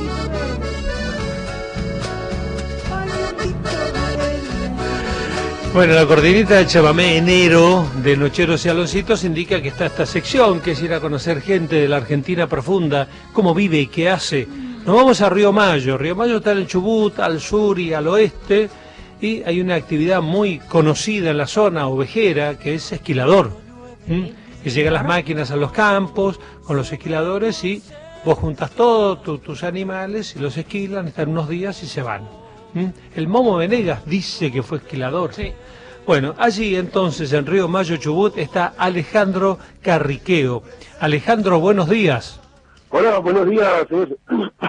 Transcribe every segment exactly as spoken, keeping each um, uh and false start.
Bueno, la cortinita de chamamé enero de Nocheros y Aloncitos indica que está esta sección, que es ir a conocer gente de la Argentina profunda, cómo vive y qué hace. Nos vamos a Río Mayo. Río Mayo está en el Chubut, al sur y al oeste, y hay una actividad muy conocida en la zona ovejera, que es esquilador. ¿Mm? Que llegan las máquinas a los campos con los esquiladores y vos juntas todos tu, tus animales y los esquilan, están unos días y se van. ¿Mm? El Momo Venegas dice que fue esquilador. Sí. Bueno, allí entonces en Río Mayo, Chubut, está Alejandro Carriqueo. Alejandro, buenos días. Hola, buenos días, señor.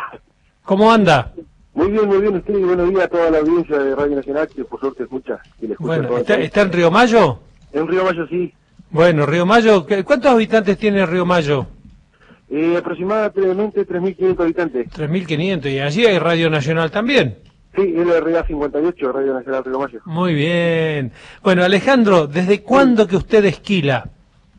¿Cómo anda? Muy bien, muy bien, usted, y buenos días a toda la audiencia de Radio Nacional, que por suerte escucha, que le escucha. Bueno, ¿está, ¿está en Río Mayo? En Río Mayo, sí. Bueno, Río Mayo, ¿cuántos habitantes tiene Río Mayo? Eh, aproximadamente tres mil quinientos habitantes. tres mil quinientos, y allí hay Radio Nacional también. Sí, L R A cincuenta y ocho, Radio Nacional Río Mayo. Muy bien. Bueno, Alejandro, ¿desde cuándo que usted esquila?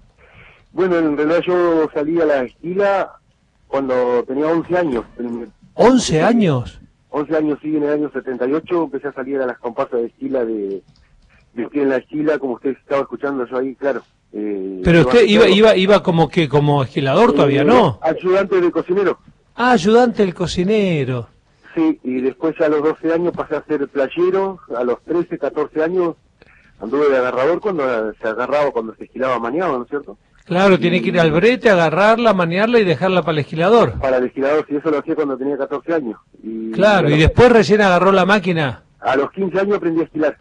Bueno, en realidad yo salí a la esquila cuando tenía once años. ¿once años? once años, sí, en el año setenta y ocho empecé a salir a las comparsas de esquila de, de esquí en la esquila, como usted estaba escuchando yo ahí, claro. Eh, Pero usted iba, iba, iba como que como esquilador, todavía eh, no. Ayudante de cocinero. Ah, ayudante del cocinero. Sí, y después ya a los doce años pasé a ser playero, a los trece, catorce años anduve de agarrador cuando se agarraba, cuando se esquilaba maniado, ¿no es cierto? Claro, y... tiene que ir al brete, agarrarla, manearla y dejarla para el esquilador. Para el esquilador, sí, eso lo hacía cuando tenía catorce años. Y, claro, bueno, y después recién agarró la máquina. A los quince años aprendí a esquilar.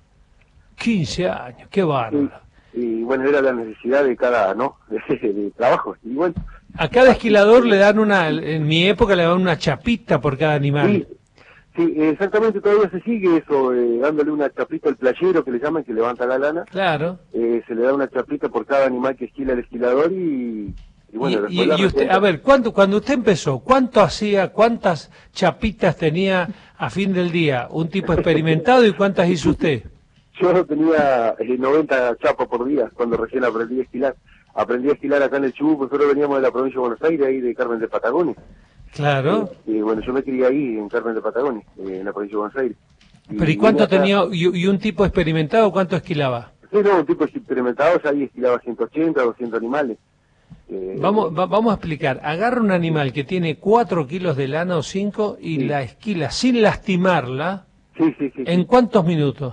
quince años, qué bárbaro. Sí, y bueno, era la necesidad de cada, ¿no?, de, de trabajo, y bueno. A cada esquilador le dan una, en mi época le daban una chapita por cada animal. Sí. Sí, exactamente, todavía se sigue eso, eh, dándole una chapita al playero, que le llaman, que levanta la lana. Claro. Eh, se le da una chapita por cada animal que esquila el esquilador y... Y, bueno, y, y, y usted, a ver, ¿cuánto, cuando usted empezó, ¿cuánto hacía, cuántas chapitas tenía a fin del día? ¿Un tipo experimentado y cuántas hizo usted? Yo tenía eh, noventa chapas por día cuando recién aprendí a esquilar. Aprendí a esquilar acá en el Chubut, nosotros veníamos de la provincia de Buenos Aires, ahí de Carmen de Patagones. Claro. Y eh, eh, bueno, yo me crié ahí, en Carmen de Patagones, eh, en la provincia de Buenos Aires. Y, ¿Pero y cuánto acá... tenía, y, y un tipo experimentado, cuánto esquilaba? Sí, no, un tipo experimentado, ahí esquilaba ciento ochenta, doscientos animales. Eh... Vamos, va, vamos a explicar. Agarra un animal que tiene cuatro kilos de lana o cinco y sí. la esquila sin lastimarla. Sí, sí, sí. ¿En sí. cuántos minutos?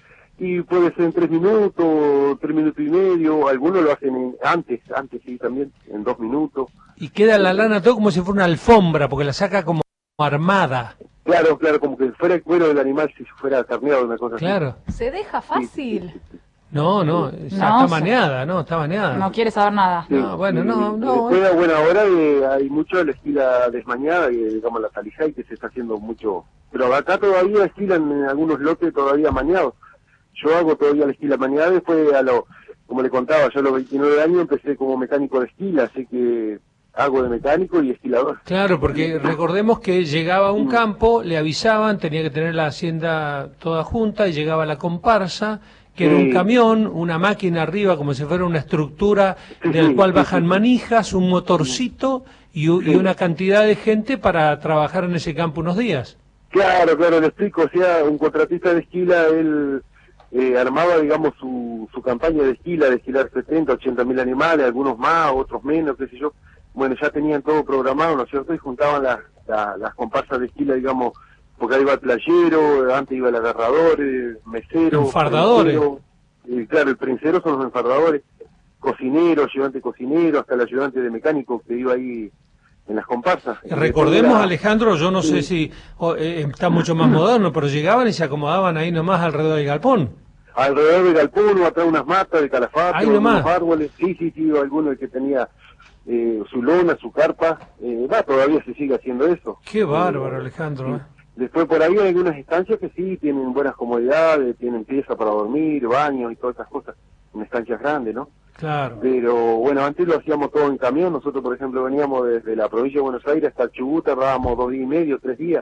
Y puede ser en tres minutos, tres minutos y medio, algunos lo hacen en, antes, antes sí también, en dos minutos. Y queda la lana todo como si fuera una alfombra, porque la saca como armada. Claro, claro, como que fuera el cuero del animal si fuera carneado, una cosa claro. así. ¿Se deja fácil? Sí, sí, sí. No, no, no, está baneada, no, está baneada. No quiere saber nada. Sí, no, bueno, no, y, no. Y después, bueno, ahora eh, hay mucho la esquila desmañada, y, digamos la talizay, que se está haciendo mucho. Pero acá todavía esquilan en algunos lotes todavía mañados. Yo hago todavía la esquila mañana, después a lo, como le contaba, yo a los veintinueve años empecé como mecánico de esquila, así que hago de mecánico y esquilador. Claro, porque recordemos que llegaba a un campo, le avisaban, tenía que tener la hacienda toda junta, y llegaba la comparsa, que era un camión, una máquina arriba, como si fuera una estructura sí, del sí, cual sí, bajan sí, manijas, un motorcito y, y una cantidad de gente para trabajar en ese campo unos días. Claro, claro, le explico, o sea, un contratista de esquila, él eh, armaba, digamos, su, su campaña de esquila, de esquilar setenta, ochenta mil animales, algunos más, otros menos, qué sé yo. Bueno, ya tenían todo programado, ¿no es cierto? Y juntaban las, las, las comparsas de esquila, digamos, porque ahí iba el playero, antes iba el agarrador, el mesero... Enfardadores. Y claro, el prensero son los enfardadores, cocinero, ayudante cocinero, hasta el ayudante de mecánico que iba ahí en las comparsas. Recordemos, era... Alejandro, yo no sí. sé si oh, eh, está mucho más moderno, pero llegaban y se acomodaban ahí nomás alrededor del galpón. Alrededor del galpón, atrás unas matas de calafate, unos árboles, sí, sí, sí, alguno que tenía eh, su lona, su carpa, eh, va, todavía se sigue haciendo eso. Qué bárbaro, eh, Alejandro. Sí. Después por ahí hay algunas estancias que sí tienen buenas comodidades, tienen pieza para dormir, baños y todas esas cosas, en estancias grandes, ¿no? Claro. Pero bueno, antes lo hacíamos todo en camión, nosotros por ejemplo veníamos desde la provincia de Buenos Aires hasta el Chubut, tardábamos dos días y medio, tres días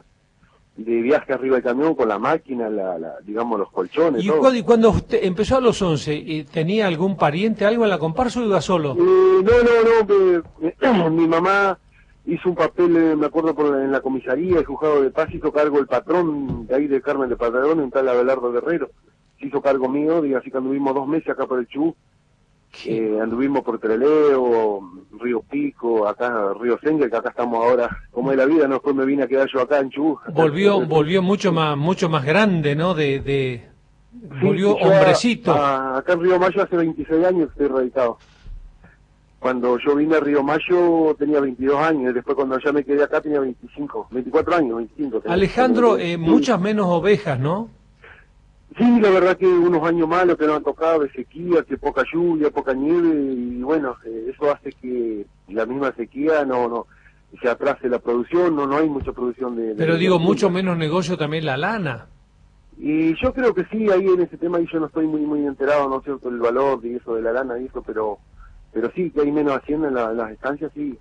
de viaje arriba del camión con la máquina, la, la, digamos los colchones. ¿Y, todo. Cuando, y cuando usted empezó a los once, ¿tenía algún pariente, algo en la comparsa o iba solo? Eh, no, no, no, me, mi mamá hizo un papel, eh, me acuerdo, por la, en la comisaría, el juzgado de paz hizo cargo el patrón de ahí de Carmen de Padrón, un tal Abelardo Guerrero, se hizo cargo mío, y así que anduvimos dos meses acá por el Chubut, eh, anduvimos por Treleo, Río Pico, acá Río Sengue, que acá estamos ahora, como es la vida, no, después me vine a quedar yo acá en Chubut. Volvió, volvió mucho más, mucho más grande, ¿no? De, de Sí, volvió sí, yo hombrecito. a- a- acá en Río Mayo hace veintiséis años que estoy radicado. Cuando yo vine a Río Mayo tenía veintidós años, y después cuando ya me quedé acá tenía veinticinco, veinticuatro años, veinticinco. tenía. Alejandro, Sí. eh, muchas menos ovejas, ¿no? Sí, la verdad que unos años malos que no han tocado, de sequía, que poca lluvia, poca nieve, y bueno, eh, eso hace que la misma sequía no no se atrase la producción, no no hay mucha producción de... de- Pero de- digo, de- mucho menos negocio también la lana. Y yo creo que sí, ahí en ese tema ahí yo no estoy muy muy enterado, no sé el valor de eso, de la lana y eso, pero pero sí, que hay menos hacienda en, la- en las estancias, sí.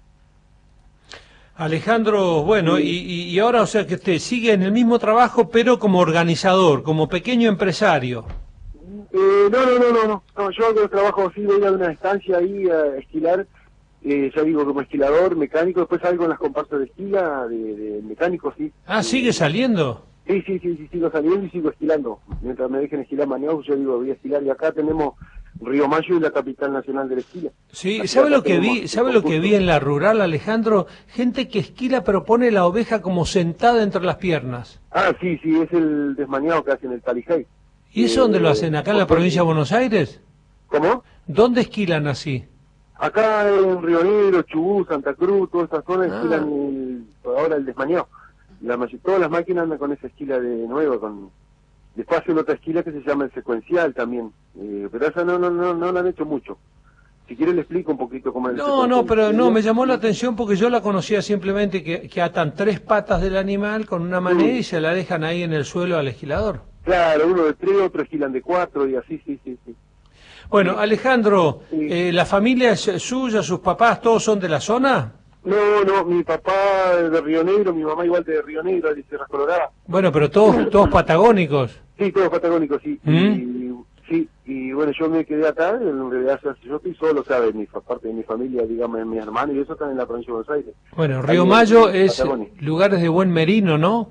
Alejandro, bueno, Sí. y, y ahora, o sea, que usted sigue en el mismo trabajo, pero como organizador, como pequeño empresario. Eh, no, no, no, no, no, no, yo hago trabajo así, voy a una estancia ahí a esquilar, eh, ya digo, como esquilador, mecánico, después salgo en las comparsas de esquila, de, de mecánico, sí. Ah, ¿sigue saliendo? Sí, sí, sí, sí, sigo saliendo y sigo esquilando. Mientras me dejen esquilar mañana, yo digo, voy a esquilar. Y acá tenemos Río Mayo y la capital nacional de la esquila. Sí, Aquí ¿sabe acá lo que vi? tenemos ¿Sabe un lo que vi conjunto. en la rural, Alejandro? Gente que esquila pero pone la oveja como sentada entre las piernas. Ah, sí, sí, es el desmañado que hacen el Talijay. ¿Y eso dónde lo hacen? ¿Acá en la provincia de Buenos Aires? ¿Cómo? ¿Dónde esquilan así? Acá en Río Negro, Chubut, Santa Cruz, toda esta zona Ah. esquilan el, ahora el desmañado. La, may- todas las máquinas andan con esa esquila de nuevo, con... Después hacen otra esquila que se llama el secuencial también, eh, pero esa no, no, no, no la han hecho mucho. Si quiere le explico un poquito cómo es el No, secuencial. no, pero no, me llamó la atención porque yo la conocía simplemente que, que atan tres patas del animal con una manera y se la dejan ahí en el suelo al esquilador. Claro, uno de tres, otro esquilan de cuatro y así, sí, sí, sí. Bueno, Alejandro, Sí. eh, ¿la familia es suya, sus papás, todos son de la zona? No, no, mi papá de Río Negro, mi mamá igual de Río Negro, de Sierra Colorada. Bueno, pero todos, todos patagónicos. Sí, todos patagónicos, sí. ¿Mm? Y, sí, y bueno, yo me quedé acá, en realidad yo yo estoy solo, ¿sabes? Mi, fa- parte de mi familia, digamos, mis hermanos y eso están en la provincia de Buenos Aires. Bueno, Ahí Río en Mayo es Patagonia. lugares de buen merino, ¿no?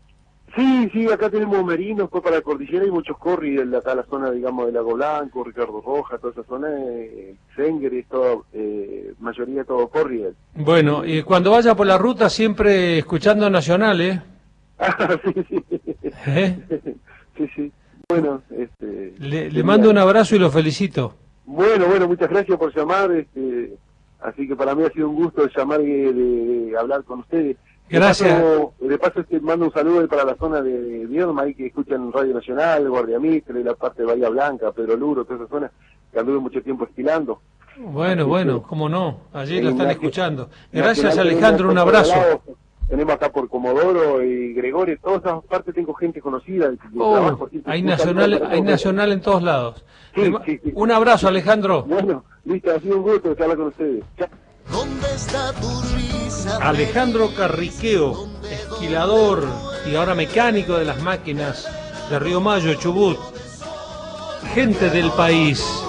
Sí, sí, acá tenemos merinos, después para la cordillera hay muchos corri, de acá la zona, digamos, de Lago Blanco, Ricardo Roja, toda esa zona, eh, Senger, es todo, eh, mayoría todo corri. eh. Bueno, y cuando vaya por la ruta siempre escuchando Nacional, ¿eh? Ah, sí, sí. ¿Eh? Sí, sí. Bueno, este... Le, le mando un abrazo y lo felicito. Bueno, bueno, muchas gracias por llamar, este, así que para mí ha sido un gusto llamar y de, de hablar con ustedes. De Gracias. paso, de paso este, mando un saludo para la zona de Viedma, ahí que escuchan Radio Nacional, Guardia Mitre, la parte de Bahía Blanca, Pedro Luro, toda esa zona, que anduve mucho tiempo esquilando. Bueno, bueno, cómo no, allí lo En están Nacional- escuchando. Gracias, Nacional Alejandro, un tenemos por abrazo. todos lados, tenemos acá por Comodoro y Gregorio, todas esas partes tengo gente conocida. de Oh, trabajo, así que hay un saludo nacional, para hay todos. nacional en todos lados. Sí, Le ma- sí, sí. Un abrazo, Alejandro. Bueno, listo, ha sido un gusto charlar con ustedes. Chao. ¿Dónde está tu risa? Alejandro Carriqueo, esquilador y ahora mecánico de las máquinas de Río Mayo, Chubut. Gente del país.